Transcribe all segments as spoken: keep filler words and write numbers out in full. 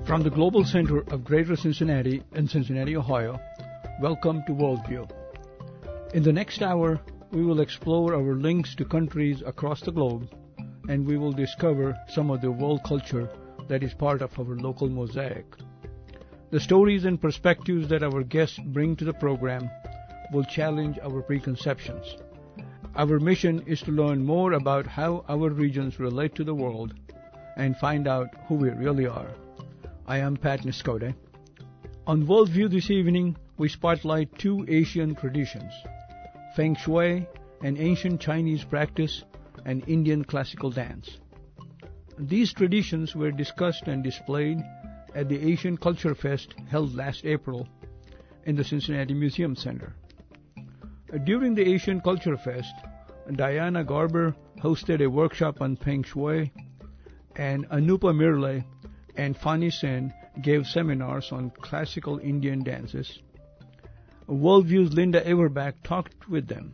From the Global Center of Greater Cincinnati in Cincinnati, Ohio, welcome to Worldview. In the next hour, we will explore our links to countries across the globe, and we will discover some of the world culture that is part of our local mosaic. The stories and perspectives that our guests bring to the program will challenge our preconceptions. Our mission is to learn more about how our regions relate to the world and find out who we really are. I am Pat Niscote. On Worldview this evening, we spotlight two Asian traditions, Feng Shui, an ancient Chinese practice, and Indian classical dance. These traditions were discussed and displayed at the Asian Culture Fest held last April in the Cincinnati Museum Center. During the Asian Culture Fest, Diana Garber hosted a workshop on Feng Shui, and Anupa Mirle and Fani Sen gave seminars on classical Indian dances. Worldview's Linda Everback talked with them.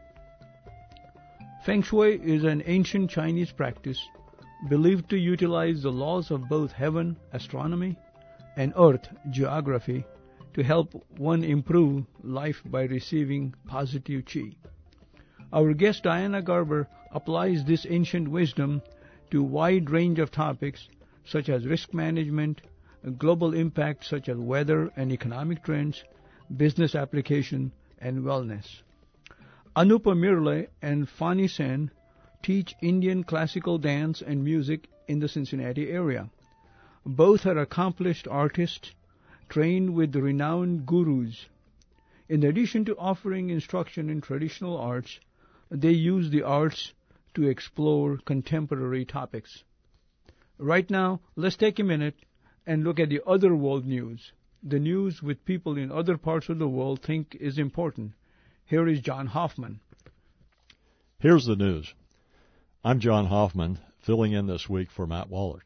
Feng Shui is an ancient Chinese practice believed to utilize the laws of both heaven, astronomy, and earth, geography, to help one improve life by receiving positive chi. Our guest Diana Garber applies this ancient wisdom to a wide range of topics such as risk management, global impacts such as weather and economic trends, business application, and wellness. Anupa Mirle and Fani Sen teach Indian classical dance and music in the Cincinnati area. Both are accomplished artists trained with renowned gurus. In addition to offering instruction in traditional arts, they use the arts to explore contemporary topics. Right now, let's take a minute and look at the other world news, the news which people in other parts of the world think is important. Here is John Hoffman. Here's the news. I'm John Hoffman, filling in this week for Matt Wallert.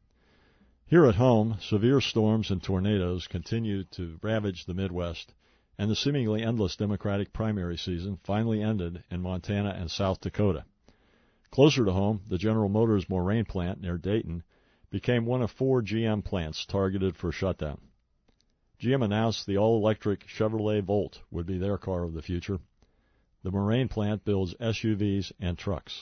Here at home, severe storms and tornadoes continue to ravage the Midwest, and the seemingly endless Democratic primary season finally ended in Montana and South Dakota. Closer to home, the General Motors Moraine plant near Dayton became one of four G M plants targeted for shutdown. G M announced the all-electric Chevrolet Volt would be their car of the future. The Moraine plant builds S U Vs and trucks.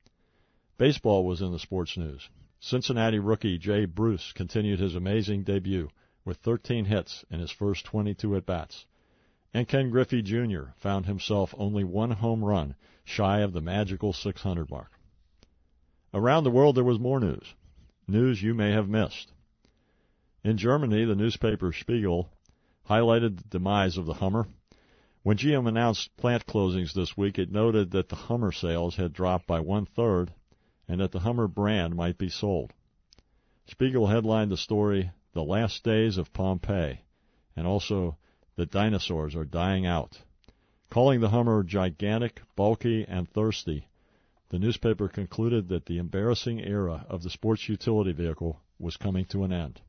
Baseball was in the sports news. Cincinnati rookie Jay Bruce continued his amazing debut with thirteen hits in his first twenty-two at-bats. And Ken Griffey Junior found himself only one home run shy of the magical six hundred mark. Around the world there was more news. News you may have missed. In Germany, the newspaper Spiegel highlighted the demise of the Hummer. When G M announced plant closings this week, it noted that the Hummer sales had dropped by one-third and that the Hummer brand might be sold. Spiegel headlined the story, "The Last Days of Pompeii," and also, "The Dinosaurs Are Dying Out." Calling the Hummer gigantic, bulky, and thirsty, the newspaper concluded that the embarrassing era of the sports utility vehicle was coming to an end.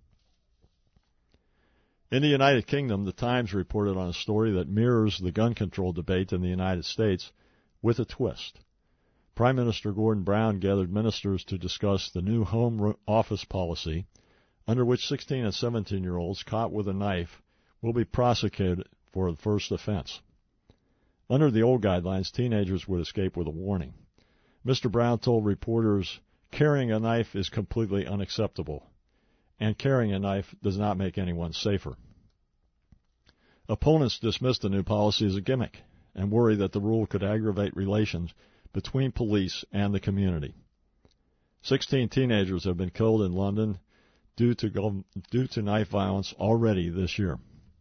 In the United Kingdom, the Times reported on a story that mirrors the gun control debate in the United States with a twist. Prime Minister Gordon Brown gathered ministers to discuss the new home office policy, under which sixteen and seventeen-year-olds caught with a knife will be prosecuted for the first offense. Under the old guidelines, teenagers would escape with a warning. Mister Brown told reporters, "Carrying a knife is completely unacceptable, and carrying a knife does not make anyone safer." Opponents dismissed the new policy as a gimmick and worry that the rule could aggravate relations between police and the community. Sixteen teenagers have been killed in London due to, gov- due to knife violence already this year.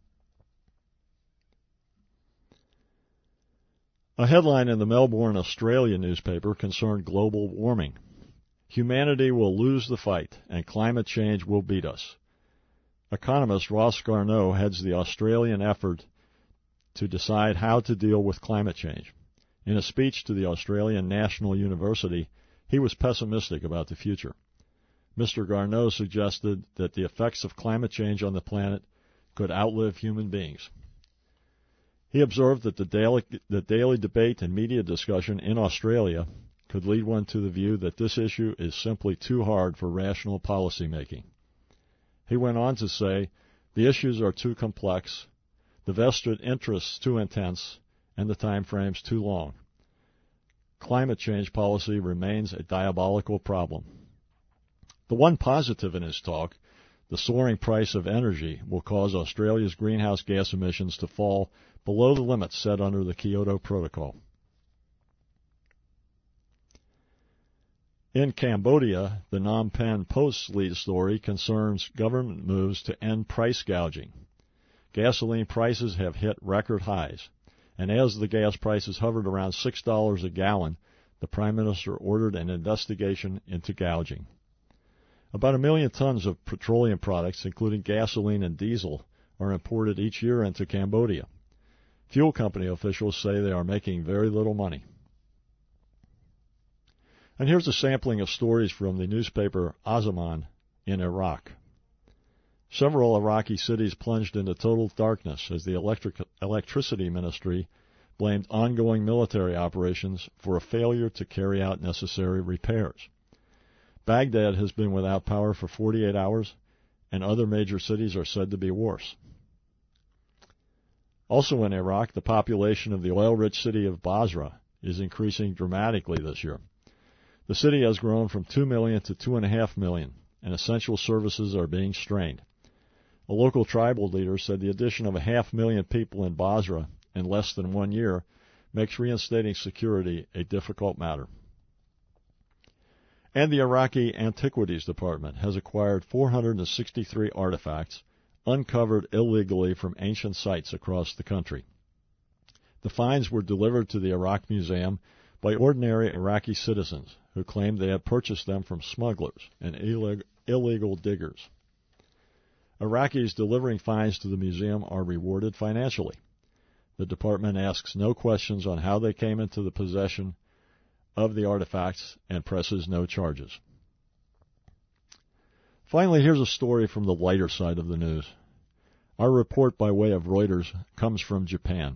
A headline in the Melbourne, Australia newspaper concerned global warming. Humanity will lose the fight, and climate change will beat us. Economist Ross Garnaut heads the Australian effort to decide how to deal with climate change. In a speech to the Australian National University, he was pessimistic about the future. Mister Garnaut suggested that the effects of climate change on the planet could outlive human beings. He observed that the daily, the daily debate and media discussion in Australia could lead one to the view that this issue is simply too hard for rational policy making. He went on to say, the issues are too complex, the vested interests too intense, and the time frames too long. Climate change policy remains a diabolical problem. The one positive in his talk, the soaring price of energy, will cause Australia's greenhouse gas emissions to fall below the limits set under the Kyoto Protocol. In Cambodia, the Phnom Penh Post's lead story concerns government moves to end price gouging. Gasoline prices have hit record highs, and as the gas prices hovered around six dollars a gallon, the Prime Minister ordered an investigation into gouging. About a million tons of petroleum products, including gasoline and diesel, are imported each year into Cambodia. Fuel company officials say they are making very little money. And here's a sampling of stories from the newspaper Azaman in Iraq. Several Iraqi cities plunged into total darkness as the electric, electricity ministry blamed ongoing military operations for a failure to carry out necessary repairs. Baghdad has been without power for forty-eight hours, and other major cities are said to be worse. Also in Iraq, the population of the oil-rich city of Basra is increasing dramatically this year. The city has grown from two million to two point five million, and essential services are being strained. A local tribal leader said the addition of a half million people in Basra in less than one year makes reinstating security a difficult matter. And the Iraqi Antiquities Department has acquired four hundred sixty-three artifacts uncovered illegally from ancient sites across the country. The finds were delivered to the Iraq Museum by ordinary Iraqi citizens who claimed they had purchased them from smugglers and illegal diggers. Iraqis delivering finds to the museum are rewarded financially. The department asks no questions on how they came into the possession of the artifacts and presses no charges. Finally, here's a story from the lighter side of the news. Our report by way of Reuters comes from Japan.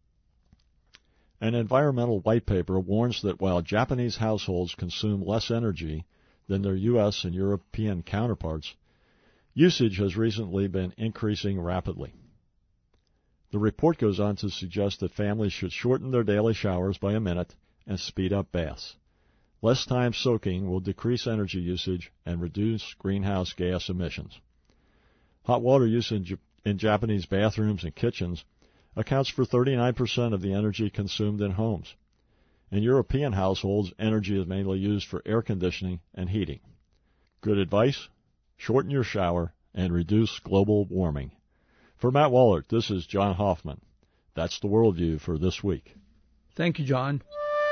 An environmental white paper warns that while Japanese households consume less energy than their U S and European counterparts, usage has recently been increasing rapidly. The report goes on to suggest that families should shorten their daily showers by a minute and speed up baths. Less time soaking will decrease energy usage and reduce greenhouse gas emissions. Hot water use in, J- in Japanese bathrooms and kitchens accounts for thirty-nine percent of the energy consumed in homes. In European households, energy is mainly used for air conditioning and heating. Good advice? Shorten your shower and reduce global warming. For Matt Wallert, this is John Hoffman. That's the worldview for this week. Thank you, John.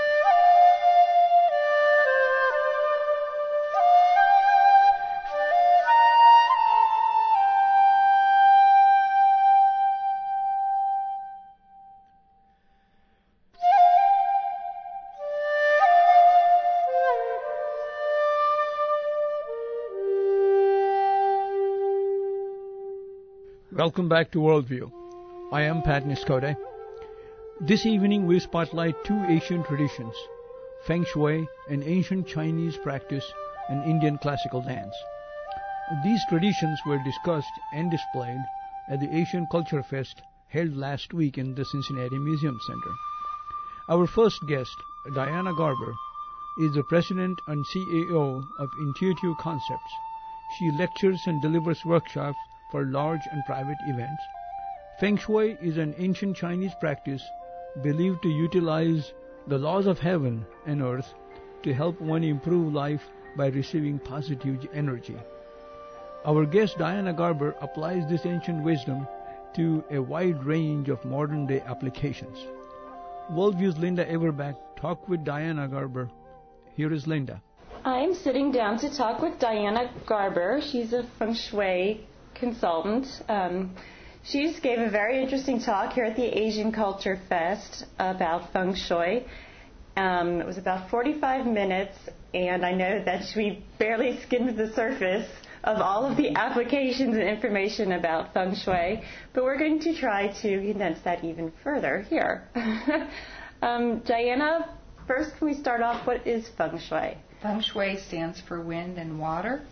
Welcome back to Worldview. I am Pat Niskote. This evening we spotlight two Asian traditions, Feng Shui, an ancient Chinese practice, and Indian classical dance. These traditions were discussed and displayed at the Asian Culture Fest held last week in the Cincinnati Museum Center. Our first guest, Diana Garber, is the president and C E O of Intuitive Concepts. She lectures and delivers workshops for large and private events. Feng Shui is an ancient Chinese practice believed to utilize the laws of heaven and earth to help one improve life by receiving positive energy. Our guest Diana Garber applies this ancient wisdom to a wide range of modern-day applications. Worldview's Linda Everback talked with Diana Garber. Here is Linda. I'm sitting down to talk with Diana Garber. She's a Feng Shui consultant. Um, she just gave a very interesting talk here at the Asian Culture Fest about Feng Shui. Um, it was about forty-five minutes, and I know that we barely skimmed the surface of all of the applications and information about Feng Shui, but we're going to try to condense that even further here. um, Diana, first can we start off, what is Feng Shui? Feng Shui stands for wind and water.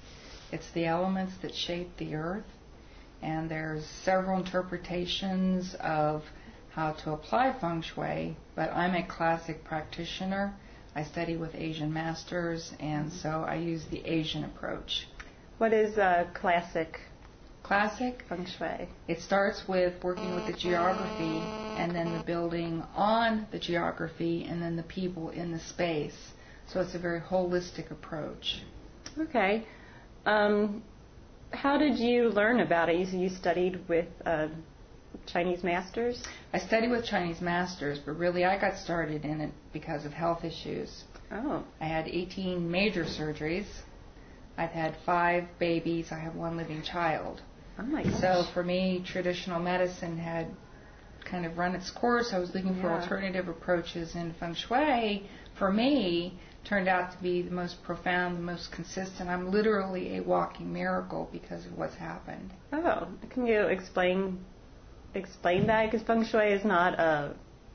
It's the elements that shape the earth, and there's several interpretations of how to apply feng shui, but I'm a classic practitioner. I study with Asian masters, and so I use the Asian approach. What is uh, classic? Classic feng shui. It starts with working with the geography, and then the building on the geography, and then the people in the space. So it's a very holistic approach. Okay. Um, how did you learn about it? You, you studied with uh, Chinese masters? I studied with Chinese masters, but really I got started in it because of health issues. Oh. I had eighteen major surgeries. I've had five babies. I have one living child. Oh my gosh. So for me, traditional medicine had kind of run its course. I was looking for Yeah. alternative approaches, and feng shui, for me, turned out to be the most profound, the most consistent. I'm literally a walking miracle because of what's happened. Oh, can you explain explain that? Because feng shui is not a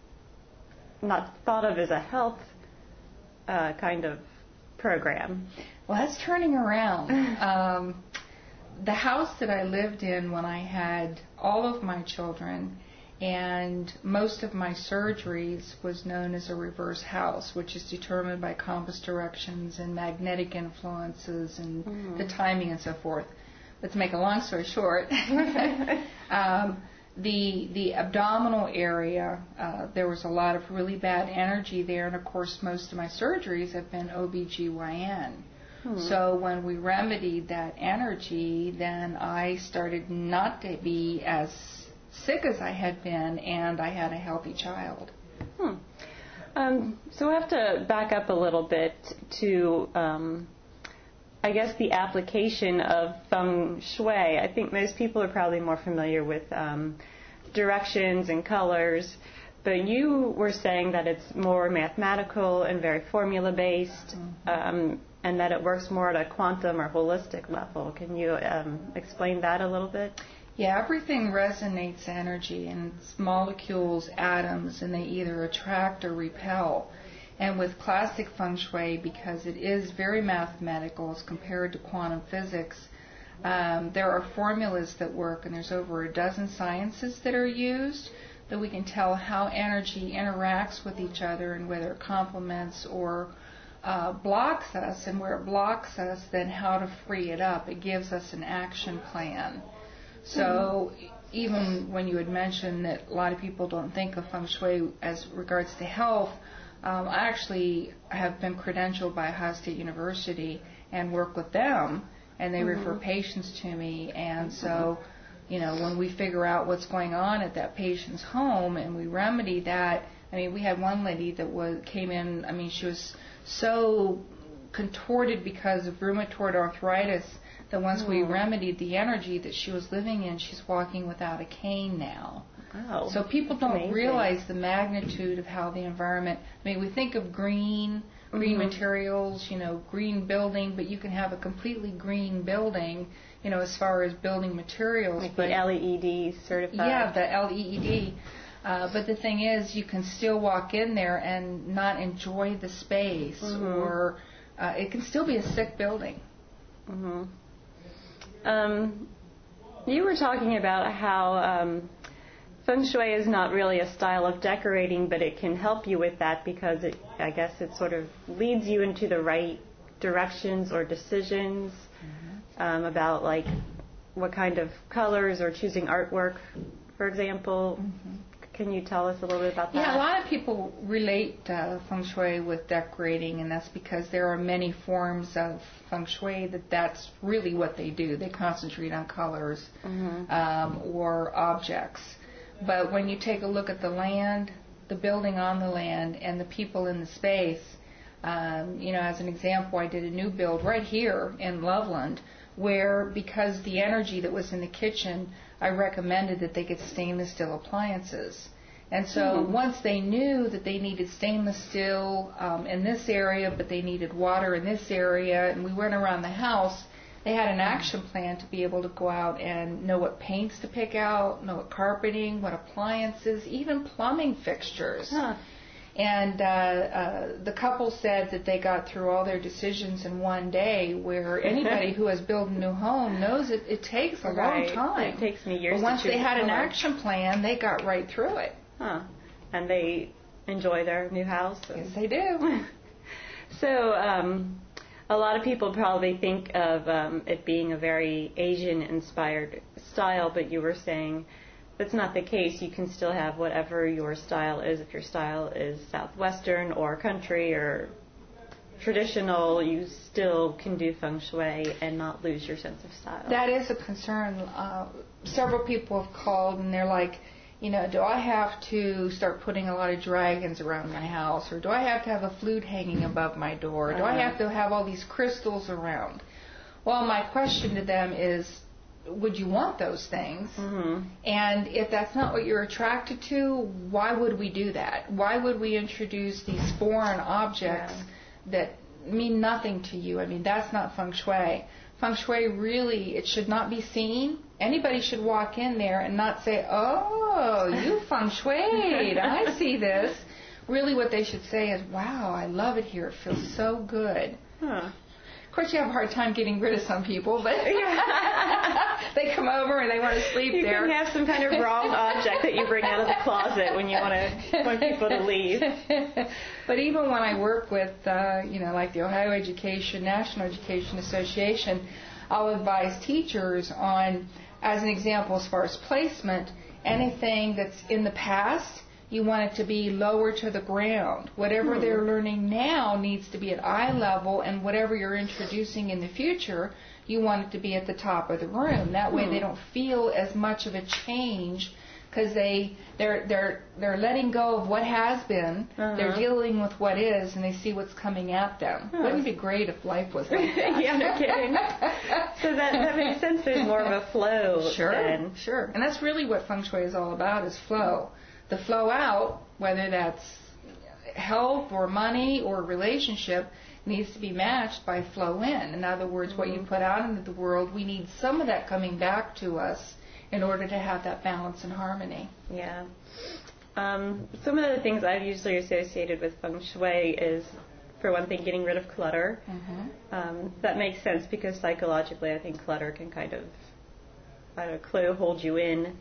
not thought of as a health uh, kind of program. Well, that's turning around. Um, the house that I lived in when I had all of my children and most of my surgeries was known as a reverse house, which is determined by compass directions and magnetic influences and mm-hmm. the timing and so forth. But to make a long story short, um, the the abdominal area, uh, there was a lot of really bad energy there, and of course most of my surgeries have been O B G Y N. Hmm. So when we remedied that energy, then I started not to be as sick as I had been, and I had a healthy child. Hmm. Um, so we have to back up a little bit to, um, I guess, the application of feng shui. I think most people are probably more familiar with um, directions and colors, but you were saying that it's more mathematical and very formula-based, mm-hmm. um, and that it works more at a quantum or holistic level. Can you um, explain that a little bit? Yeah, everything resonates energy, and it's molecules, atoms, and they either attract or repel. And with classic feng shui, because it is very mathematical as compared to quantum physics, um, there are formulas that work, and there's over a dozen sciences that are used that we can tell how energy interacts with each other and whether it complements or uh, blocks us, and where it blocks us, then how to free it up. It gives us an action plan. So even when you had mentioned that a lot of people don't think of feng shui as regards to health, um, I actually have been credentialed by Ohio State University and work with them, and they mm-hmm. refer patients to me. And so, you know, when we figure out what's going on at that patient's home and we remedy that, I mean, we had one lady that was came in, I mean, she was so contorted because of rheumatoid arthritis that once we remedied the energy that she was living in, she's walking without a cane now. Wow. So people don't Amazing. realize the magnitude of how the environment, I mean, we think of green, green mm-hmm. materials, you know, green building, but you can have a completely green building, you know, as far as building materials. Like but the L E E D certified. Yeah, the L E E D. Uh, but the thing is, you can still walk in there and not enjoy the space, mm-hmm. or uh, it can still be a sick building. Mm-hmm. Um, you were talking about how um, feng shui is not really a style of decorating, but it can help you with that because it, I guess it sort of leads you into the right directions or decisions mm-hmm. um, about like what kind of colors or choosing artwork, for example. Mm-hmm. Can you tell us a little bit about that? Yeah, a lot of people relate uh, feng shui with decorating, and that's because there are many forms of feng shui that that's really what they do. They concentrate on colors mm-hmm. um, or objects. But when you take a look at the land, the building on the land, and the people in the space, um, you know, as an example, I did a new build right here in Loveland where, because the energy that was in the kitchen, I recommended that they get stainless steel appliances. And so mm-hmm. once they knew that they needed stainless steel um, in this area, but they needed water in this area, and we went around the house, they had an action plan to be able to go out and know what paints to pick out, know what carpeting, what appliances, even plumbing fixtures. Huh. And uh, uh, the couple said that they got through all their decisions in one day, where anybody who has built a new home knows it, it takes a right. long time. It takes me years But once to choose they had the an color. action plan, they got right through it. Huh. And they enjoy their new house? Yes, they do. So um, a lot of people probably think of um, it being a very Asian-inspired style, but you were saying that's not the case. You can still have whatever your style is. If your style is Southwestern or country or traditional, you still can do feng shui and not lose your sense of style. That is a concern. Uh, several people have called and they're like, you know, do I have to start putting a lot of dragons around my house? Or do I have to have a flute hanging above my door? Or do I have to have all these crystals around? Well, my question to them is, would you want those things? Mm-hmm. And if that's not what you're attracted to, why would we do that? Why would we introduce these foreign objects Yeah. that mean nothing to you? I mean, that's not feng shui. Feng shui really, it should not be seen. Anybody should walk in there and not say, oh, you feng shuied, I see this. Really what they should say is, wow, I love it here. It feels so good. Huh. Of course, you have a hard time getting rid of some people, but they come over and they want to sleep You there. can have some kind of wrong object that you bring out of the closet when you want to want people to leave. But even when I work with, uh, you know, like the Ohio Education, National Education Association, I'll advise teachers on, as an example, as far as placement, anything that's in the past, you want it to be lower to the ground. Whatever hmm. they're learning now needs to be at eye level, and whatever you're introducing in the future, you want it to be at the top of the room. That way hmm. they don't feel as much of a change, because they, they're, they're, they're letting go of what has been, uh-huh. they're dealing with what is, and they see what's coming at them. Huh. Wouldn't it be great if life was like that? Yeah, no kidding. So that, that makes sense. There's more of a flow. Sure, then. sure. And that's really what feng shui is all about, is flow. The flow out, whether that's health or money or relationship, needs to be matched by flow in. In other words, mm-hmm. what you put out into the world, we need some of that coming back to us in order to have that balance and harmony. Yeah. Um, some of the things I've usually associated with feng shui is, for one thing, getting rid of clutter. Mm-hmm. Um, that makes sense because psychologically I think clutter can kind of, I don't know, clue, hold you in.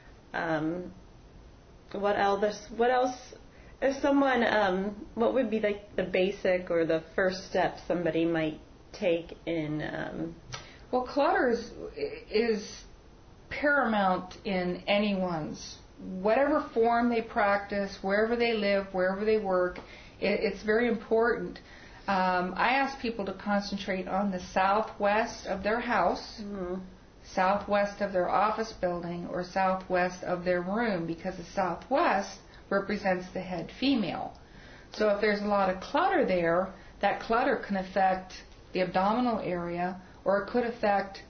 Um, what else? What else? If someone, um, what would be like the basic or the first step somebody might take in? Um, well, clutter is, is paramount in anyone's, whatever form they practice, wherever they live, wherever they work. It, it's very important. Um, I ask people to concentrate on the southwest of their house, mm-hmm. southwest of their office building, or southwest of their room, because the southwest represents the head female. So if there's a lot of clutter there, that clutter can affect the abdominal area, or it could affect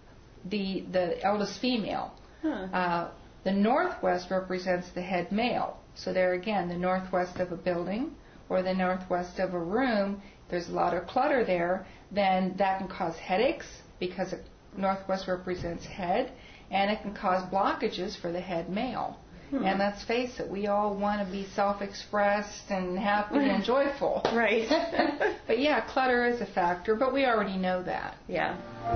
the the eldest female. Huh. Uh, the northwest represents the head male. So there again, the northwest of a building or the northwest of a room, there's a lot of clutter there, then that can cause headaches, because it, northwest represents head, and it can cause blockages for the head male. Hmm. And let's face it, we all want to be self-expressed and happy and joyful. Right. But yeah, clutter is a factor, but we already know that. Yeah.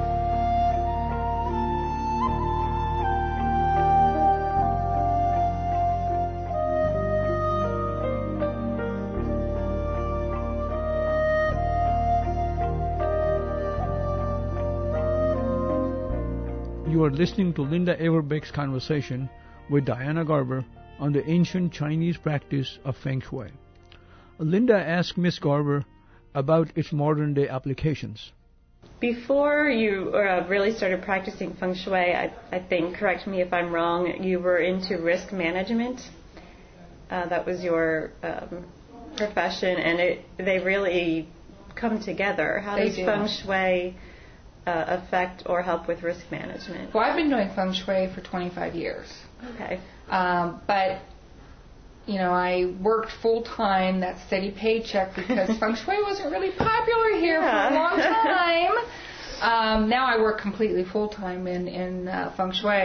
You are listening to Linda Everbeck's conversation with Diana Garber on the ancient Chinese practice of Feng Shui. Linda asked Miss Garber about its modern-day applications. Before you uh, really started practicing Feng Shui, I, I think, correct me if I'm wrong, you were into risk management. Uh, that was your um, profession, and it, they really come together. How They does do. Feng Shui uh, affect or help with risk management? Well, I've been doing Feng Shui for twenty-five years. Okay. Um, but, you know, I worked full-time, that steady paycheck, because Feng Shui wasn't really popular here Yeah. for a long time. Um, now I work completely full-time in, in uh, Feng Shui.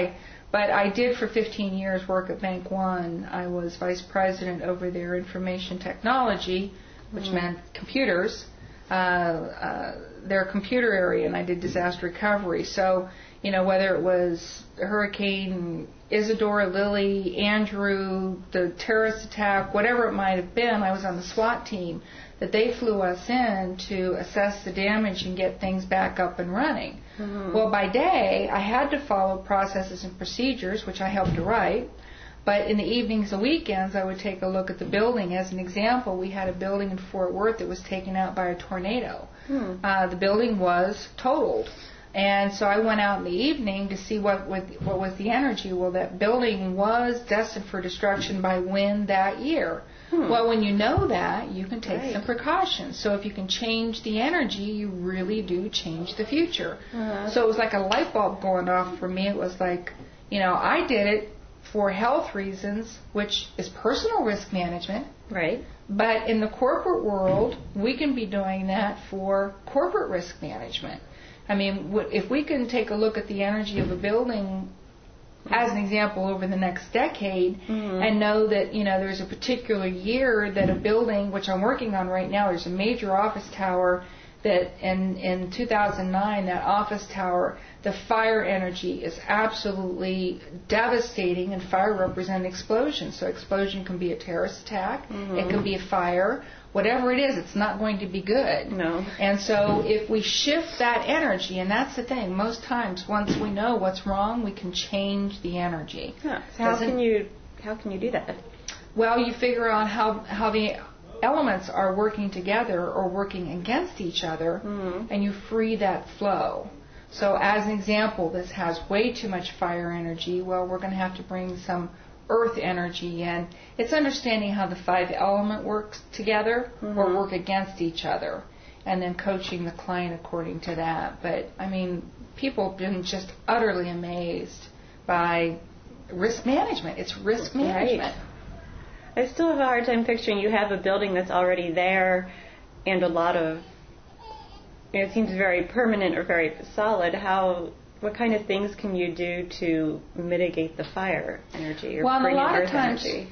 But I did for fifteen years work at Bank One. I was vice president over their information technology, which mm. meant computers, uh, uh, their computer area, and I did disaster recovery. So, you know, whether it was Hurricane Isadora, Lily, Andrew, the terrorist attack, whatever it might have been, I was on the SWAT team that they flew us in to assess the damage and get things back up and running. Mm-hmm. Well, by day, I had to follow processes and procedures, which I helped to write. But in the evenings and weekends, I would take a look at the building. As an example, we had a building in Fort Worth that was taken out by a tornado. Hmm. Uh, the building was totaled. And so I went out in the evening to see what, what, what was the energy. Well, that building was destined for destruction by wind that year. Hmm. Well, when you know that, you can take right. some precautions. So if you can change the energy, you really do change the future. Uh-huh. So it was like a light bulb going off for me. It was like, you know, I did it for health reasons, which is personal risk management. Right. But in the corporate world, we can be doing that for corporate risk management. I mean, if we can take a look at the energy of a building, as an example, over the next decade, mm-hmm. and know that, you know, there's a particular year that a building, which I'm working on right now, there's a major office tower that in, in two thousand nine, that office tower, the fire energy is absolutely devastating, and fire represents explosion. So explosion can be a terrorist attack, mm-hmm. it can be a fire. Whatever it is, it's not going to be good. No. And so if we shift that energy, and that's the thing, most times once we know what's wrong, we can change the energy. Yeah. So how can you how can you do that? Well, you figure out how, how the elements are working together or working against each other, mm-hmm. and you free that flow. So as an example, this has way too much fire energy. Well, we're going to have to bring some earth energy in. It's understanding how the five element works together mm-hmm. or work against each other, and then coaching the client according to that. But I mean, people have been just utterly amazed by risk management. It's risk management. Right. I still have a hard time picturing you have a building that's already there and a lot of, you know, it seems very permanent or very solid. How What kind of things can you do to mitigate the fire energy or well, bring a lot in of earth times, energy?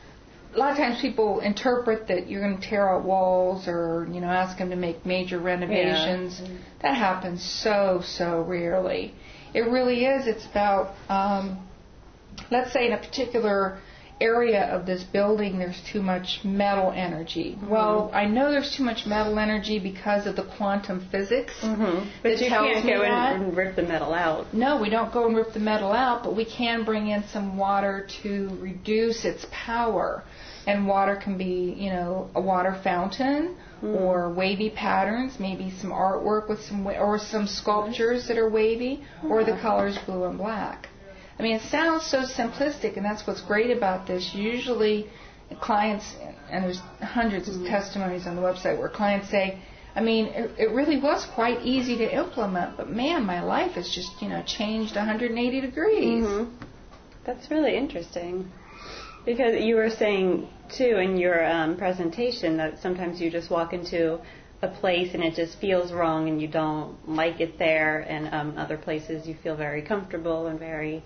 A lot of times people interpret that you're going to tear out walls or, you know, ask them to make major renovations. Yeah. That happens so, so rarely. It really is. It's about, um, let's say in a particular area of this building there's too much metal energy. Mm-hmm. Well, I know there's too much metal energy because of the quantum physics. Mm-hmm. But you can't go and rip the metal out. No, we don't go and rip the metal out, but we can bring in some water to reduce its power. And water can be, you know, a water fountain mm-hmm. or wavy patterns, maybe some artwork with some, or some sculptures that are wavy, mm-hmm. or the colors blue and black. I mean, it sounds so simplistic, and that's what's great about this. Usually clients, and there's hundreds of testimonies on the website where clients say, I mean, it, it really was quite easy to implement, but man, my life has just, you know, changed one hundred eighty degrees. Mm-hmm. That's really interesting. Because you were saying, too, in your um, presentation that sometimes you just walk into a place and it just feels wrong and you don't like it there, and um, other places you feel very comfortable and very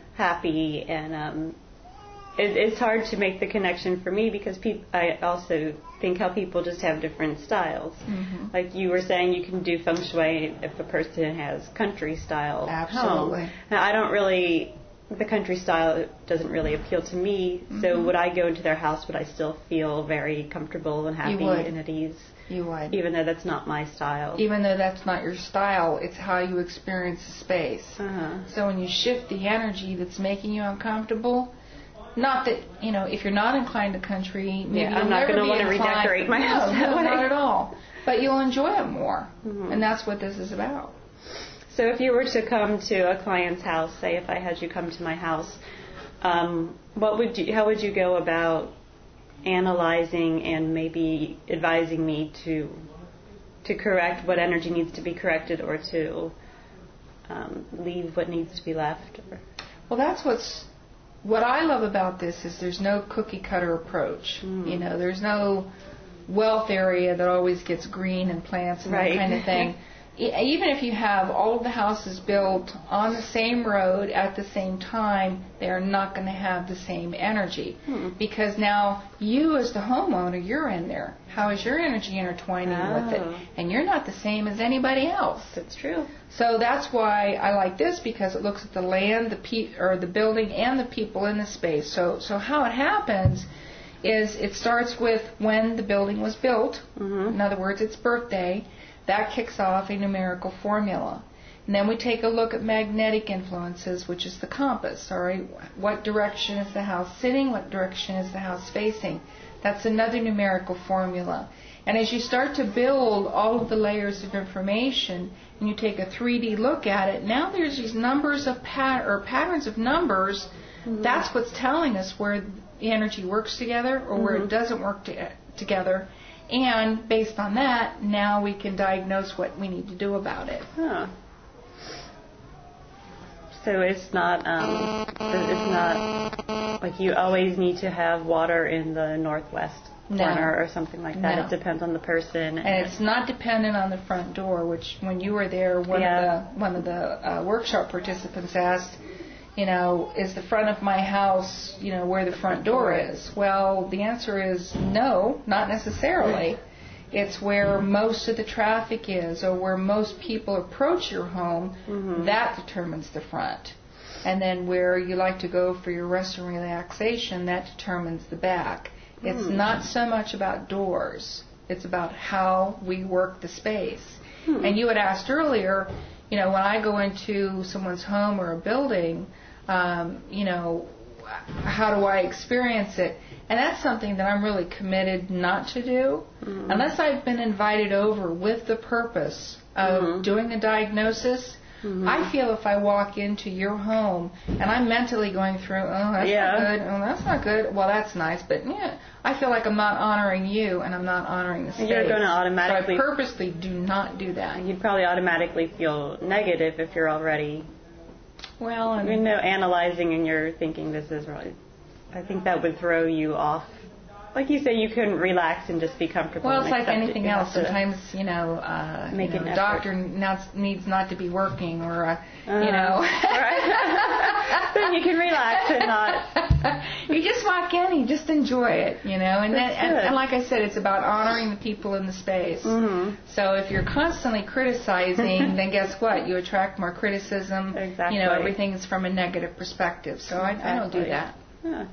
happy, and um, it, it's hard to make the connection for me because peop- I also think how people just have different styles. Mm-hmm. Like you were saying, you can do feng shui if a person has country style Absolutely. home. Now, I don't really, the country style doesn't really appeal to me, mm-hmm. so would I go into their house, would I still feel very comfortable and happy and at ease? You would. Even though that's not my style. Even though that's not your style, it's how you experience the space. Uh-huh. So when you shift the energy that's making you uncomfortable, not that, you know, if you're not inclined to country, maybe yeah, you'll I'm not going to want to redecorate my no, house that no, way. not at all. But you'll enjoy it more. Mm-hmm. And that's what this is about. So if you were to come to a client's house, say if I had you come to my house, um, what would you, how would you go about analyzing and maybe advising me to to correct what energy needs to be corrected, or to um, leave what needs to be left? Or? Well, that's what's what I love about this is there's no cookie cutter approach. Mm. You know, there's no wealth area that always gets green and plants and right. that kind of thing. even if you have all of the houses built on the same road at the same time, they're not going to have the same energy. Hmm. Because now you as the homeowner, you're in there. How is your energy intertwining oh. with it? And you're not the same as anybody else. That's true. So that's why I like this, because it looks at the land, the pe- or the building, and the people in the space. So, so how it happens is it starts with when the building was built. Mm-hmm. In other words, its birthday. That kicks off a numerical formula. And then we take a look at magnetic influences, which is the compass. All right, what direction is the house sitting? What direction is the house facing? That's another numerical formula. And as you start to build all of the layers of information, and you take a three D look at it, now there's these numbers of pat- or patterns of numbers. Mm-hmm. That's what's telling us where the energy works together or mm-hmm. where it doesn't work to- together. And based on that, now we can diagnose what we need to do about it. Huh. So it's not, um, it's not like you always need to have water in the northwest no. corner or something like that. No. It depends on the person. And, and it's not dependent on the front door, which when you were there, one yeah. of the one of the uh, workshop participants asked, you know, is the front of my house, you know, where the front door is? Well, the answer is no, not necessarily. It's where most of the traffic is or where most people approach your home. Mm-hmm. That determines the front. And then where you like to go for your rest and relaxation, that determines the back. Mm. It's not so much about doors. It's about how we work the space. Mm. And you had asked earlier, you know, when I go into someone's home or a building, um, you know, how do I experience it? And that's something that I'm really committed not to do mm-hmm. unless I've been invited over with the purpose of mm-hmm. doing a diagnosis. Mm-hmm. I feel if I walk into your home and I'm mentally going through, oh, that's yeah. not good, oh, that's not good, well, that's nice, but yeah, I feel like I'm not honoring you and I'm not honoring the space. You're going to automatically... So I purposely do not do that. You'd probably automatically feel negative if you're already... Well, and... you know, analyzing and you're thinking this is right. I think that would throw you off. Like you say, you couldn't relax and just be comfortable. Well, it's and like anything it. else. Sometimes, you know, uh, make you know, an a doctor not, needs not to be working, or uh, uh, you know. Right. Then you can relax and not. You just walk in, and you just enjoy it, you know. And, that, and, and like I said, it's about honoring the people in the space. Mm-hmm. So if you're constantly criticizing, then guess what? You attract more criticism. Exactly. You know, everything is from a negative perspective. So I, exactly. I don't do that. Yeah.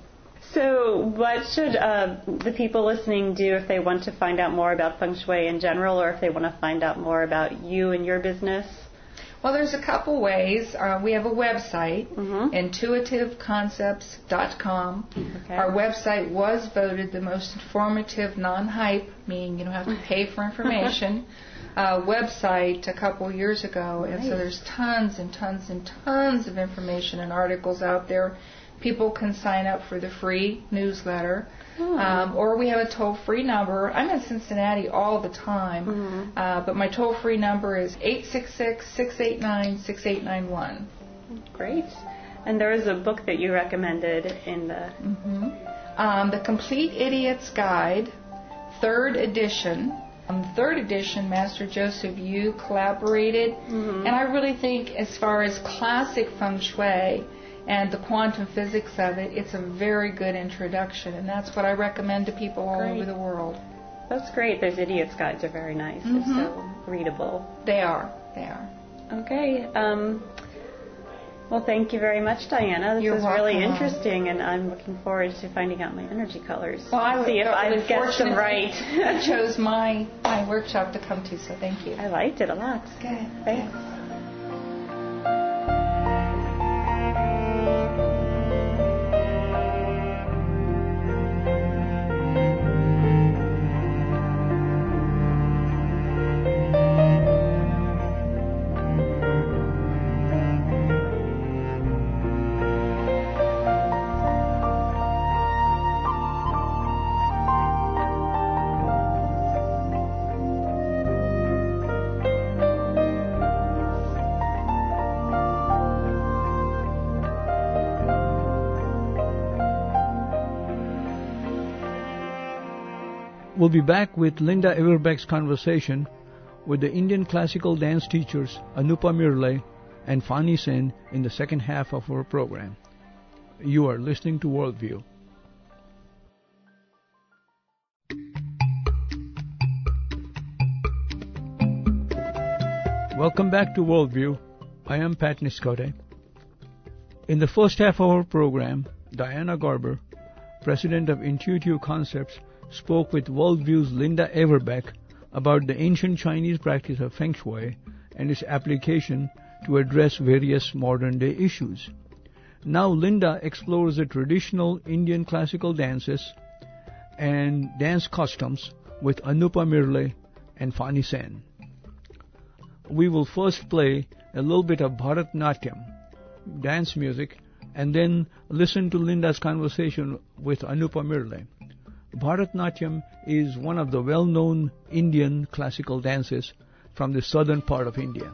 So what should uh, the people listening do if they want to find out more about Feng Shui in general, or if they want to find out more about you and your business? Well, there's a couple ways. Uh, we have a website, mm-hmm. intuitive concepts dot com. Okay. Our website was voted the most informative, non-hype, meaning you don't have to pay for information, uh, website a couple years ago. And nice. So there's tons and tons and tons of information and articles out there. People can sign up for the free newsletter, oh. um, or we have a toll-free number. I'm in Cincinnati all the time, mm-hmm. uh, but my toll-free number is eight six six, six eight nine, six eight nine one. Great. And there is a book that you recommended in the... Mm-hmm. Um, the Complete Idiot's Guide, third edition. On the third edition, Master Joseph Yu collaborated, mm-hmm. and I really think as far as classic Feng Shui and the quantum physics of it, it's a very good introduction, and that's what I recommend to people all great. over the world. That's great. Those idiot's guides are very nice. Mm-hmm. They're so readable. They are. They are. Okay. Um, well, thank you very much, Diana. This You're was welcome. really interesting, and I'm looking forward to finding out my energy colors. Well, I see if I've guessed them right. I chose my, my workshop to come to, so thank you. I liked it a lot. Good. Thanks. Good. We'll be back with Linda Everbeck's conversation with the Indian classical dance teachers Anupa Mirle and Fani Sen in the second half of our program. You are listening to Worldview. Welcome back to Worldview. I am Pat Niskote. In the first half of our program, Diana Garber, president of Intuitive Concepts, spoke with Worldview's Linda Everbeck about the ancient Chinese practice of Feng Shui and its application to address various modern-day issues. Now Linda explores the traditional Indian classical dances and dance costumes with Anupa Mirle and Fani Sen. We will first play a little bit of Bharatnatyam, dance music, and then listen to Linda's conversation with Anupa Mirle. Bharatnatyam is one of the well-known Indian classical dances from the southern part of India.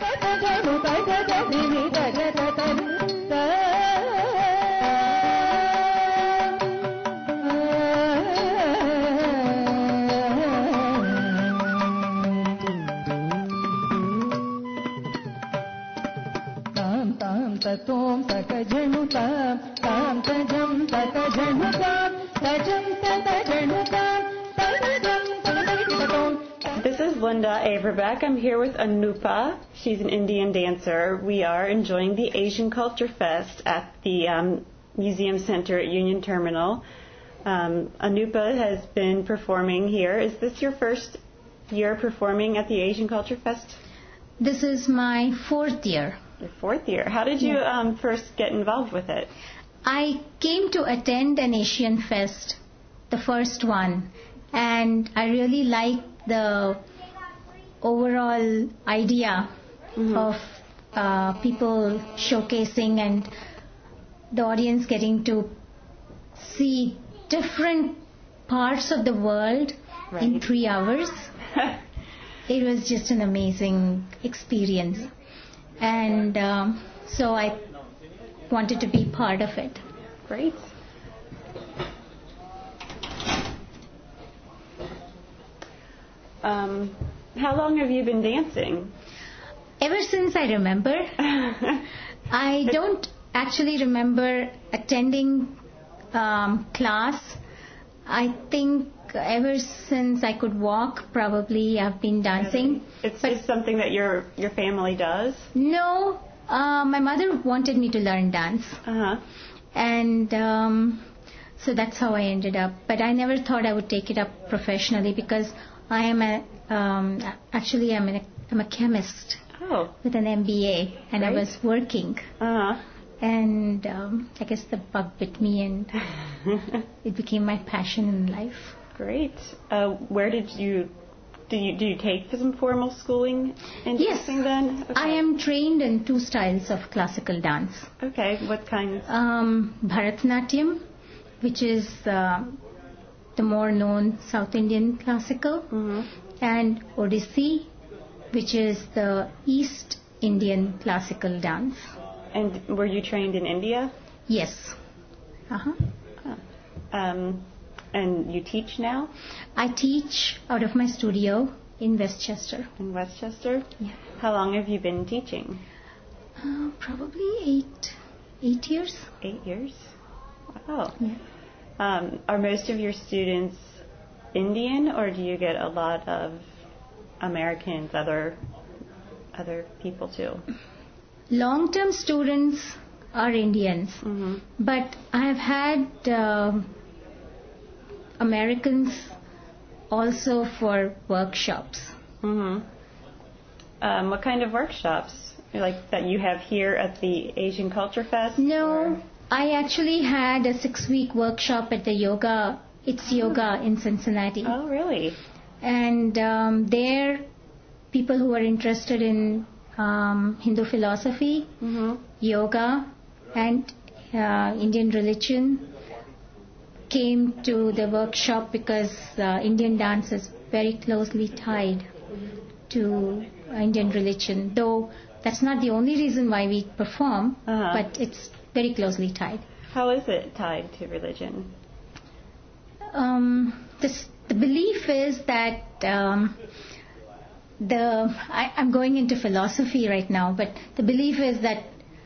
Tom taka janu tam tam tajam taka janu tam tajam taka janu tam tajam taka tom. This is Linda Averbeck. I'm here with Anupa. She's an Indian dancer. We are enjoying the Asian Culture Fest at the um, Museum Center at Union Terminal. Um, Anupa has been performing here. Is this your first year performing at the Asian Culture Fest? This is my fourth year. Your fourth year. How did you yeah. um, first get involved with it? I came to attend an Asian Fest, the first one, and I really liked the overall idea mm-hmm. of uh, people showcasing and the audience getting to see different parts of the world right. in three hours. It was just an amazing experience. And um, so I wanted to be part of it. Great. Um, how long have you been dancing? Ever since I remember. I don't actually remember attending um, class. I think ever since I could walk, probably I've been dancing. It's but just something that your your family does? No, uh, my mother wanted me to learn dance. Uh-huh. And um, so that's how I ended up. But I never thought I would take it up professionally because I am a, um, actually I'm, a, I'm a chemist oh. with an M B A, and Great. I was working. Uh-huh. And um, I guess the bug bit me, and it became my passion in life. Great. Uh, where did you do you do you take some formal schooling in yes. dancing then? Okay. I am trained in two styles of classical dance. Okay, what kinds? Um, Bharatnatyam, which is uh, the more known South Indian classical, mm-hmm. and Odissi, which is the East Indian classical dance. And were you trained in India? Yes. Uh-huh. Oh. Um, and you teach now? I teach out of my studio in Westchester. In Westchester? Yeah. How long have you been teaching? Uh, probably eight, eight years. Eight years? Wow. Yeah. Um, are most of your students Indian, or do you get a lot of Americans, other other people too? Long-term students are Indians, mm-hmm. but I have had uh, Americans also for workshops. Mm-hmm. Um, what kind of workshops? Like that you have here at the Asian Culture Fest? No, or? I actually had a six-week workshop at the yoga, It's Yoga in Cincinnati. Oh, really? And um, there, people who are interested in um, Hindu philosophy, mm-hmm. yoga, and uh, Indian religion came to the workshop because uh, Indian dance is very closely tied to Indian religion, though that's not the only reason why we perform, uh-huh. but it's very closely tied. How is it tied to religion? Um, this, the belief is that um, the I, I'm going into philosophy right now, but the belief is that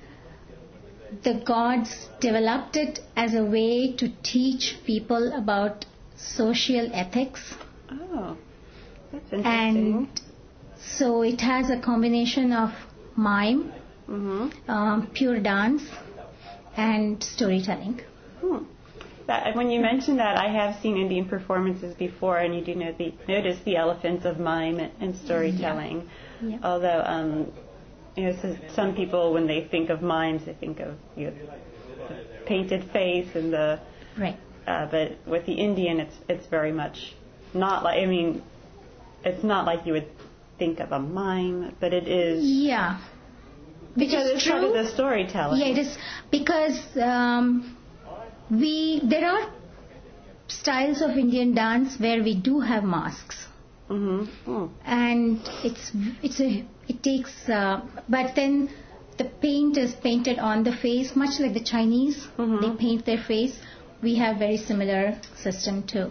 the gods developed it as a way to teach people about social ethics. Oh, that's interesting. And so it has a combination of mime, Mm-hmm. um, pure dance, and storytelling. Hmm. That, when you mentioned that, I have seen Indian performances before, and you do know the, notice the elephants of mime and storytelling. Yeah. Yeah. Although, um, you know, so some people, when they think of mimes, they think of you know, the painted face and the. Right. Uh, but with the Indian, it's it's very much not like. I mean, it's not like you would think of a mime, but it is. Yeah. Which Because is it's true. part of the storytelling. Yeah, it is because um, we there are styles of Indian dance where we do have masks, Mm-hmm. Mm. and it's it's a it takes, uh, but then the paint is painted on the face, much like the Chinese. Mhm. They paint their face. We have very similar system too.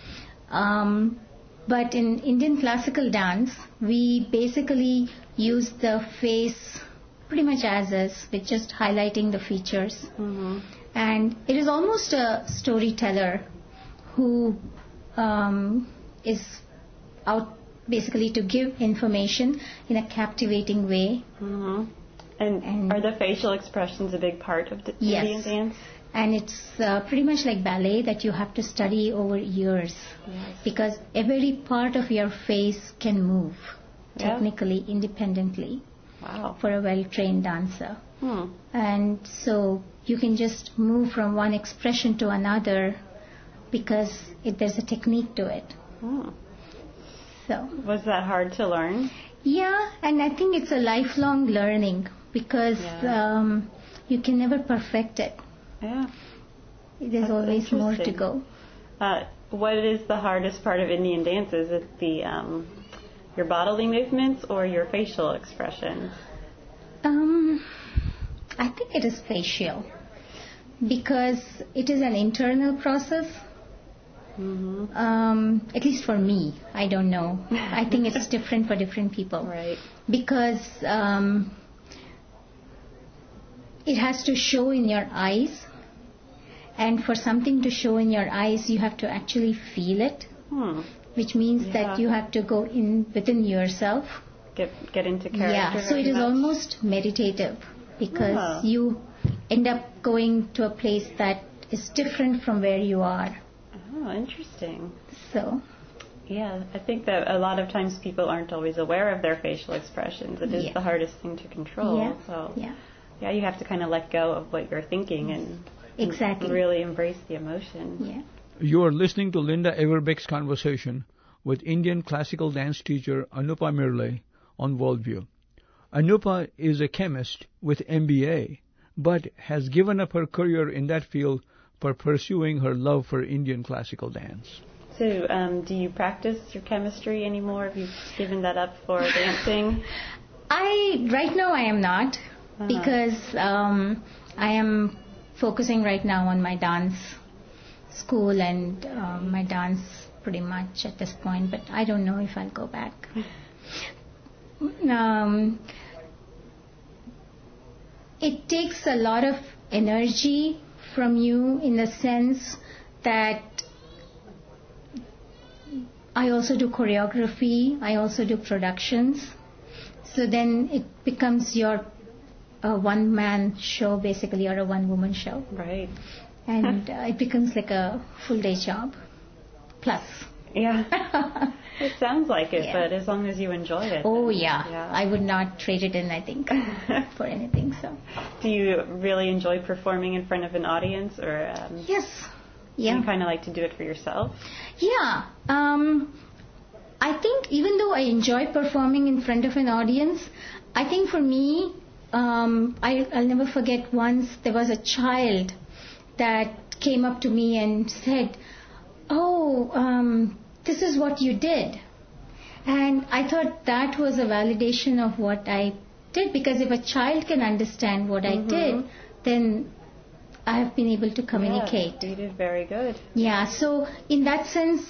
Um, but in Indian classical dance, we basically use the face pretty much as is, with just highlighting the features. Mm-hmm. And it is almost a storyteller who um, is out basically to give information in a captivating way. Mm-hmm. And, And- are the facial expressions a big part of the Yes. Indian dance? And it's uh, pretty much like ballet that you have to study over years, Yes. because every part of your face can move Yeah. technically, independently, Wow. for a well-trained dancer. Hmm. And so you can just move from one expression to another because it, there's a technique to it. Hmm. So, Was that hard to learn? yeah, and I think it's a lifelong learning because Yeah. um, you can never perfect it. Yeah. There's That's always more to interesting. go. Uh, what is the hardest part of Indian dance? Is it the um, your bodily movements or your facial expressions? Um, I think it is facial because it is an internal process. Mm-hmm. Um, at least for me, I don't know. I think it's different for different people. Right. Because um, it has to show in your eyes, and for something to show in your eyes, you have to actually feel it, Hmm. which means Yeah. that you have to go in within yourself. Get get into character. Yeah, so very it is much. almost meditative because Ah. you end up going to a place that is different from where you are. Oh, interesting. So, Yeah, I think that a lot of times people aren't always aware of their facial expressions. It is Yeah. the hardest thing to control. yeah, So yeah, yeah, you have to kind of let go of what you're thinking and exactly. really embrace the emotion. Yeah. You are listening to Linda Everbeck's conversation with Indian classical dance teacher Anupa Mirle on Worldview. Anupa is a chemist with M B A, but has given up her career in that field for pursuing her love for Indian classical dance. So, um, do you practice your chemistry anymore? Have you given that up for dancing? I right now I am not Uh-huh. because um, I am focusing right now on my dance school and uh, my dance pretty much at this point. But I don't know if I'll go back. Um, it takes a lot of energy from you in the sense that I also do choreography, I also do productions. So then it becomes your uh, one-man show basically, or a one-woman show. Right. And uh, it becomes like a full-day job. Plus. Yeah. It sounds like it, Yeah. but as long as you enjoy it. Oh then, yeah. yeah. I would not trade it in, I think, for anything. So. Do you really enjoy performing in front of an audience, or um, Yes. do Yeah. you kind of like to do it for yourself? Yeah. Um, I think even though I enjoy performing in front of an audience, I think for me, um, I, I'll never forget once there was a child that came up to me and said, "Oh, um, this is what you did." And I thought that was a validation of what I did, because if a child can understand what Mhm. I did, then I have been able to communicate. Yeah, you did very good. Yeah, so in that sense,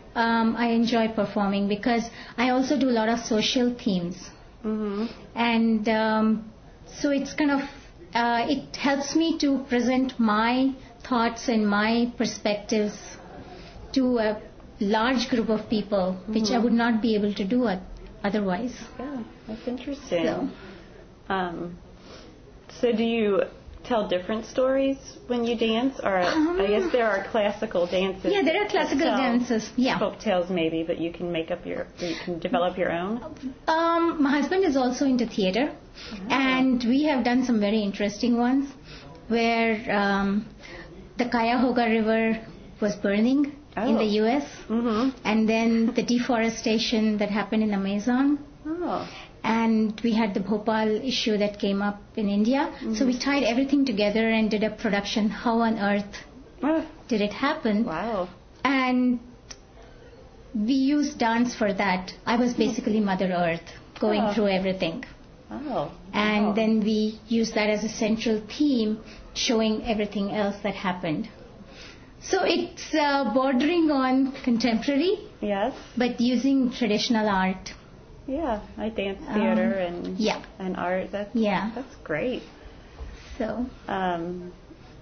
um, I enjoy performing because I also do a lot of social themes. Mm-hmm. And um, so it's kind of, uh, it helps me to present my thoughts and my perspectives to a large group of people, mm-hmm. which I would not be able to do it otherwise. Yeah, that's interesting. So, um, so do you tell different stories when you dance, or um, I guess there are classical dances? Yeah, there are classical dances. Yeah, folk tales maybe, but you can make up your, you can develop your own. Um, my husband is also into theater, oh. and we have done some very interesting ones, where um, the Cuyahoga River was burning oh. in the U S Mm-hmm. and then the deforestation that happened in Amazon. Oh. And we had the Bhopal issue that came up in India. Mm-hmm. So we tied everything together and did a production, How on Earth oh. Did It Happen? Wow. And we used dance for that. I was basically Mother Earth, going oh. through everything. Oh. And wow. then we used that as a central theme, showing everything else that happened. So it's uh, bordering on contemporary, yes, but using traditional art. Yeah, like dance theater um, and yeah. and art. That's yeah. that's great. So, um,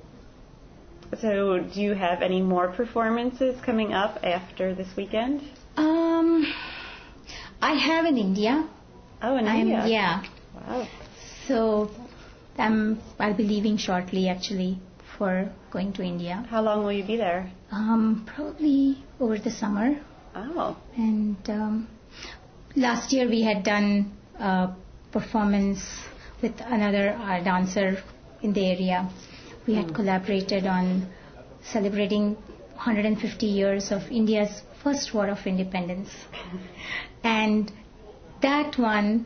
so do you have any more performances coming up after this weekend? Um, I have in India. Oh, in I'm, India. Yeah. Wow. So, I'm I'll be leaving shortly, actually, for going to India. How long will you be there? Um, probably over the summer. Oh. And um, last year we had done a performance with another uh, dancer in the area. We had mm. collaborated on celebrating one hundred fifty years of India's first war of independence. And that one,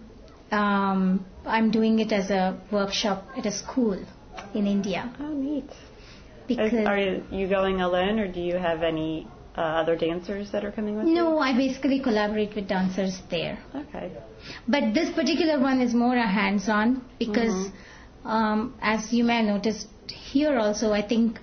um, I'm doing it as a workshop at a school in India. Oh, neat. Because Are you, you going alone, or do you have any uh, other dancers that are coming with you? No, I basically collaborate with dancers there. Okay. But this particular one is more a hands-on because, mm-hmm. um, as you may have noticed here also, I think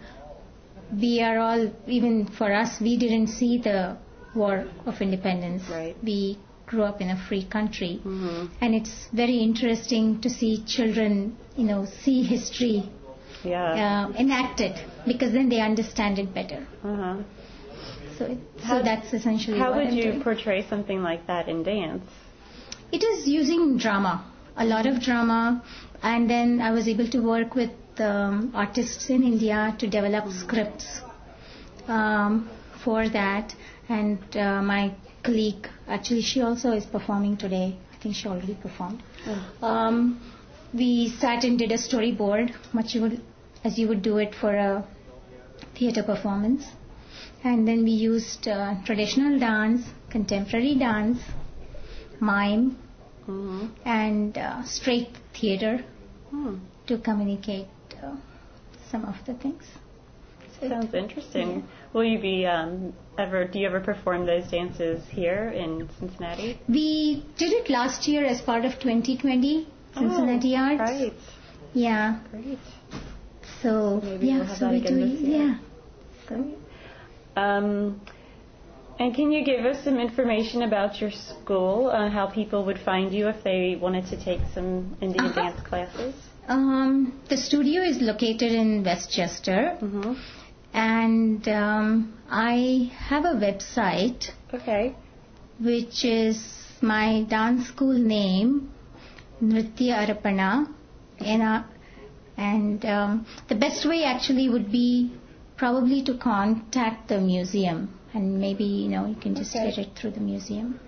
we are all, even for us, we didn't see the war of independence. Right. We grew up in a free country. Mm-hmm. And it's very interesting to see children, you know, see history yeah. uh, enacted, because then they understand it better. Uh-huh. So, it, how, so that's essentially how what would I'm you doing. portray something like that in dance? It is using drama, a lot of drama, and then I was able to work with um, artists in India to develop mm-hmm. scripts um, for that. And uh, my colleague, actually she also is performing today. I think she already performed. Mm-hmm. Um, we sat and did a storyboard, much you would, as you would do it for a theater performance. And then we used uh, traditional dance, contemporary dance, mime, mm-hmm. and uh, straight theater hmm. to communicate uh, some of the things. So Sounds it, interesting. Yeah. Will you be um, ever? Do you ever perform those dances here in Cincinnati? We did it last year as part of twenty twenty Cincinnati oh, Arts. Right. Yeah. Great. So Maybe yeah, we'll have so that we again do this year. yeah. Great. Um, and can you give us some information about your school, uh, how people would find you if they wanted to take some Indian uh-huh. dance classes? Um, the studio is located in Westchester, mm-hmm. and um, I have a website. Okay. Which is my dance school name, Nritya Arpana, and, uh, and um, the best way actually would be probably to contact the museum, and maybe, you know, you can just okay. get it through the museum.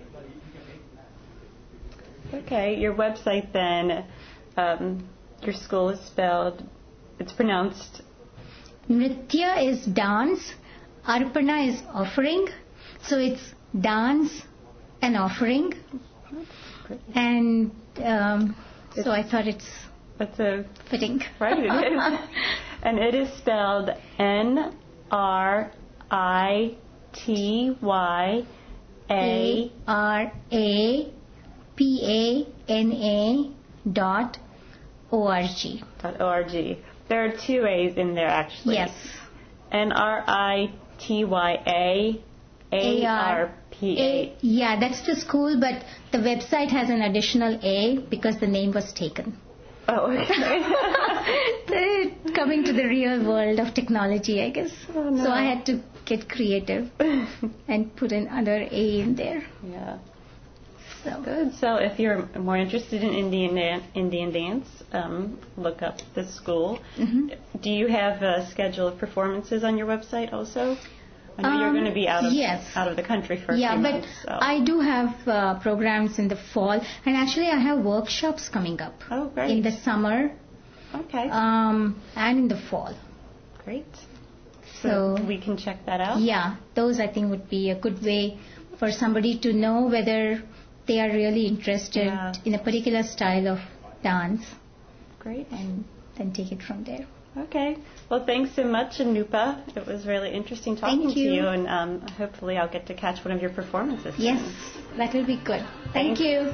Okay, your website then, um, your school is spelled, it's pronounced... Nritya is dance, Arpana is offering, so it's dance and offering, and um, so I thought it's That's a fitting. Right, it is. And it is spelled N R I T Y A R A P A N A dot O R G. Dot O R G. There are two A's in there, actually. Yes. N R I T Y A A R P A. Yeah, that's the school, but the website has an additional A because the name was taken. Oh, okay. Coming to the real world of technology, I guess. Oh, no. So I had to get creative and put another A in there. Yeah. So Good. So if you're more interested in Indian dan- Indian dance, um, look up the school. Mm-hmm. Do you have a schedule of performances on your website also? I know Um, you're going to be out of yes. out of the country for a yeah, few but months. So. I do have uh, programs in the fall, and actually I have workshops coming up Oh, great. in the summer Okay. um, and in the fall. Great. So we can check that out. yeah, those I think would be a good way for somebody to know whether they are really interested Yeah. in a particular style of dance, Great. and then take it from there. Okay. Well, thanks so much, Anupa. It was really interesting talking Thank to you. you, and um, hopefully I'll get to catch one of your performances. Yes, soon. that will be good. Thanks. Thank you.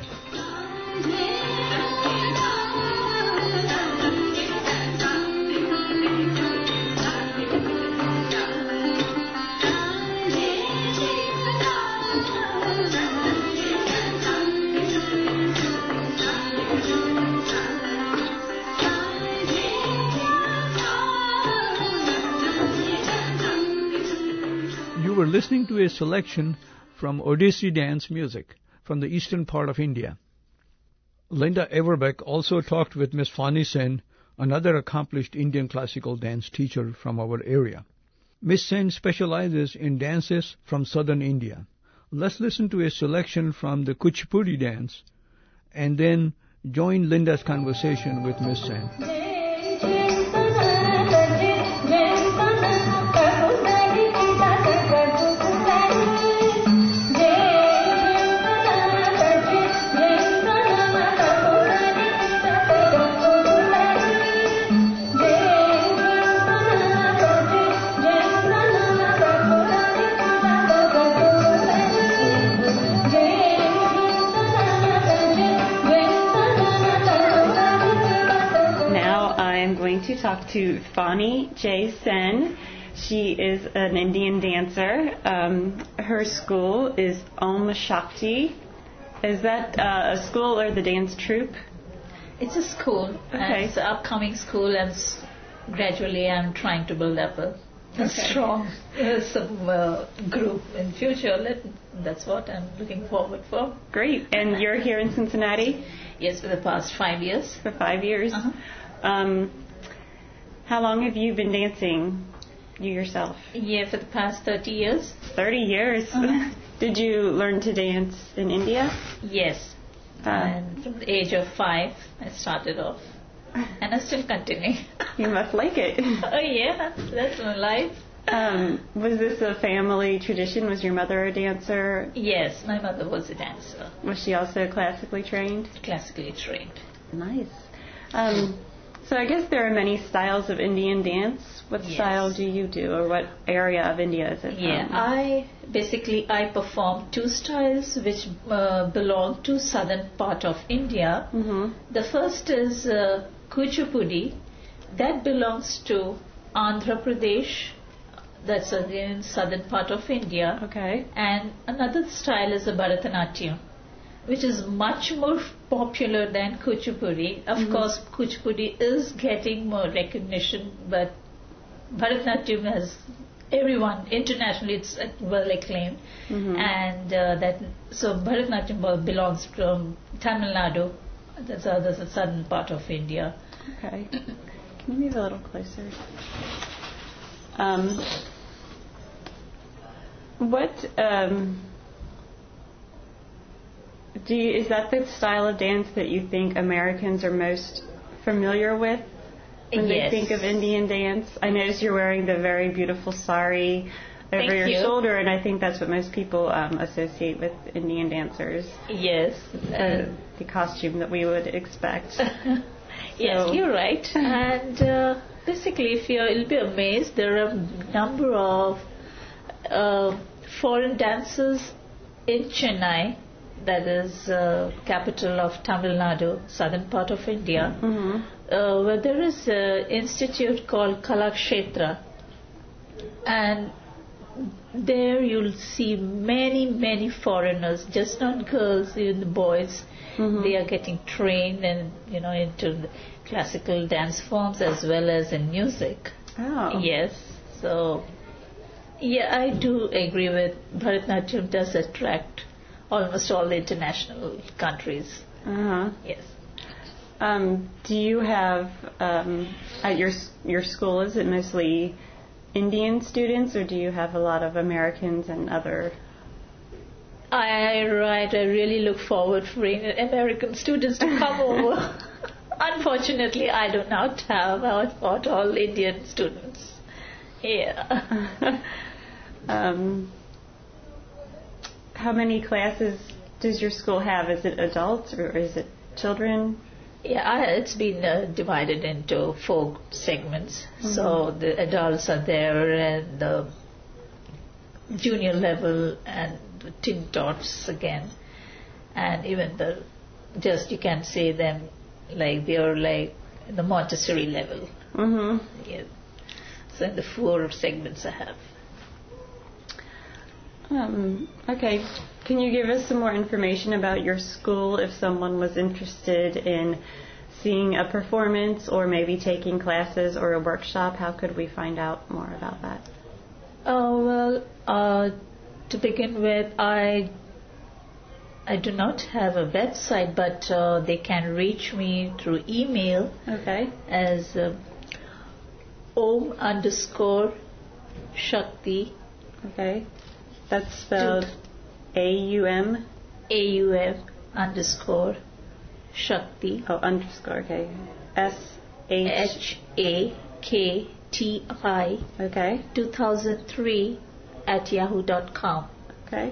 You were listening to a selection from Odissi dance music from the eastern part of India. Linda Everbeck also talked with Miss Fani Sen, another accomplished Indian classical dance teacher from our area. Miss Sen specializes in dances from southern India. Let's listen to a selection from the Kuchipudi dance and then join Linda's conversation with Miss Sen. To talk to Fani J. Sen. She is an Indian dancer. Um, her school is Om Shakti. Is that uh, a school or the dance troupe? It's a school. Okay. And it's an upcoming school, and s- gradually I'm trying to build up a, a Okay. strong uh, some, uh, group in future. Let, that's what I'm looking forward for. Great. And you're here in Cincinnati Yes, for the past five years. for five years. Uh-huh. Um, how long have you been dancing, you yourself? Yeah, for the past thirty years. Thirty years. Uh-huh. Did you learn to dance in India? Yes. Uh, And from the age of five, I started off. And I still continue. you must like it. Oh, yeah, that's my life. Um, was this a family tradition? Was your mother a dancer? Yes, my mother was a dancer, Was she also classically trained? classically trained. Nice. Um, so I guess there are many styles of Indian dance. What Yes. style do you do, or what area of India is it Yeah, from? I basically I perform two styles which uh, belong to southern part of India. Mm-hmm. The first is uh, Kuchipudi, that belongs to Andhra Pradesh. That's again southern part of India. Okay. And another style is a Bharatanatyam, which is much more popular than Kuchipudi. Of Mhm. course, Kuchipudi is getting more recognition, but Bharatanatyam has everyone internationally. It's uh, well acclaimed, Mhm. and uh, that so Bharatanatyam be- belongs from Tamil Nadu. That's uh, that's the southern part of India. Okay. Can you move a little closer? Um, what um, do you, is that the style of dance that you think Americans are most familiar with when Yes. they think of Indian dance? I notice you're wearing the very beautiful sari over Thank your you. shoulder, and I think that's what most people um, associate with Indian dancers. Yes. Uh, the costume that we would expect. Yes, So- you're right. And uh, basically, if you're, you'll be amazed, there are a number of uh, foreign dancers in Chennai, that is uh, capital of Tamil Nadu, southern part of India, Mm-hmm. uh, where there is an institute called Kalakshetra. And there you'll see many, many foreigners, just not girls, even the boys. Mm-hmm. They are getting trained and, you know, into the classical dance forms as well as in music. Oh. Yes. So, yeah, I do agree with Bharatanatyam does attract almost all the international countries. Uh-huh. Yes. Um, do you have, um, at your your school, is it mostly Indian students, or do you have a lot of Americans and other? I right. I really look forward for American students to come over. Unfortunately, I do not have got all Indian students. Yeah. um, how many classes does your school have? Is it adults or is it children? Yeah, I, it's been uh, divided into four segments. Mm-hmm. So the adults are there, and the junior level, and the teen tots again, and even the just you can say them like they are like the Montessori level. Mm-hmm. Yeah. So in the four segments I have. Um, okay. Can you give us some more information about your school if someone was interested in seeing a performance or maybe taking classes or a workshop? How could we find out more about that? Oh, well, uh, to begin with, I I do not have a website, but uh, they can reach me through email. Okay. As uh, Om underscore Shakti. Okay. That's spelled A U M? A U M underscore Shakti. Oh, underscore, okay. S H H A K T I. Okay. two thousand three at yahoo dot com. Okay.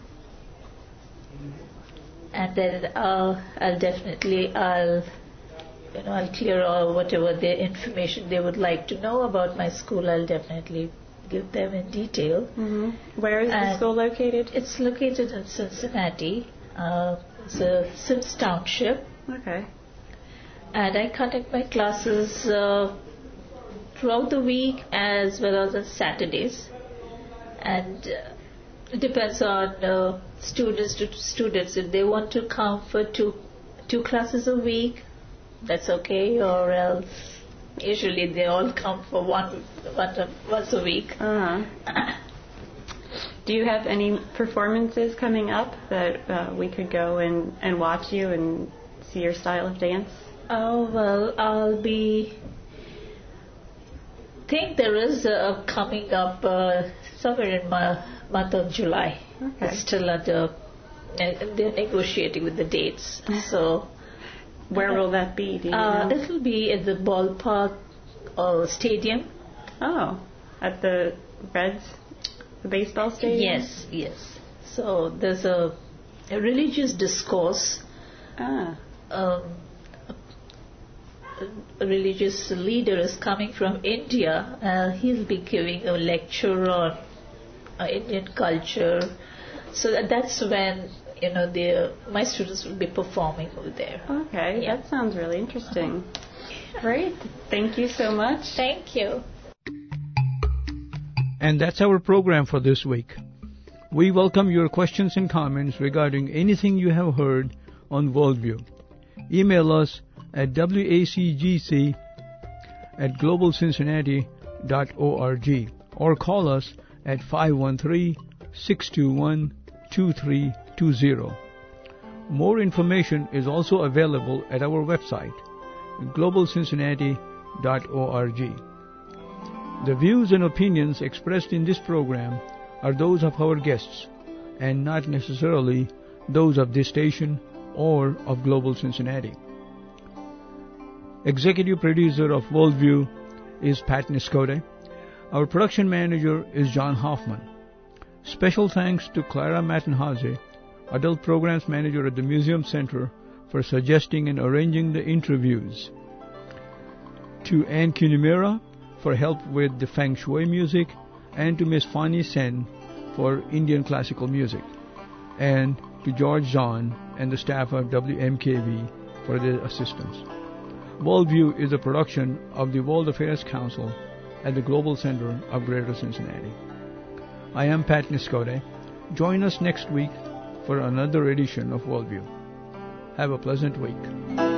And then uh, I'll definitely, I'll, you know, I'll clear all whatever their information they would like to know about my school. I'll definitely give them in detail. Mm-hmm. Where is and the school located? It's located in Cincinnati. Uh, it's a Sims Township. Okay. And I conduct my classes uh, throughout the week as well as on Saturdays. And uh, it depends on uh, students to students. If they want to come for two two classes a week, that's okay. Or else, usually they all come for one, one once a week. Uh-huh. Do you have any performances coming up that uh, we could go and, and watch you and see your style of dance? Oh, well, I'll be... I think there is a coming up uh, somewhere in my month of July. Okay. It's still under... They're negotiating with the dates. So... Where will that be? Do you uh, know? It'll be at the ballpark uh, stadium. Oh, at the Reds, the baseball stadium? Yes, yes. So there's a, a religious discourse. Ah. Um, a, a religious leader is coming from India. Uh, he'll be giving a lecture on uh, Indian culture. So that, that's when, you know, the my students will be performing over there. Okay, Yeah. that sounds really interesting. Great. Thank you so much. Thank you. And that's our program for this week. We welcome your questions and comments regarding anything you have heard on Worldview. Email us at wacgc at global cincinnati dot org or call us at five one three, six two one, two three two zero. More information is also available at our website, global cincinnati dot org. The views and opinions expressed in this program are those of our guests and not necessarily those of this station or of Global Cincinnati. Executive producer of Worldview is Pat Niscote. Our production manager is John Hoffman. Special thanks to Clara Mattenhase, Adult Programs Manager at the Museum Center, for suggesting and arranging the interviews. To Ann Kunimura for help with the Feng Shui music, and to Miss Fani Sen for Indian classical music, and to George Zahn and the staff of W M K V for their assistance. Worldview is a production of the World Affairs Council at the Global Center of Greater Cincinnati. I am Pat Niscode. Join us next week for another edition of Worldview. Have a pleasant week.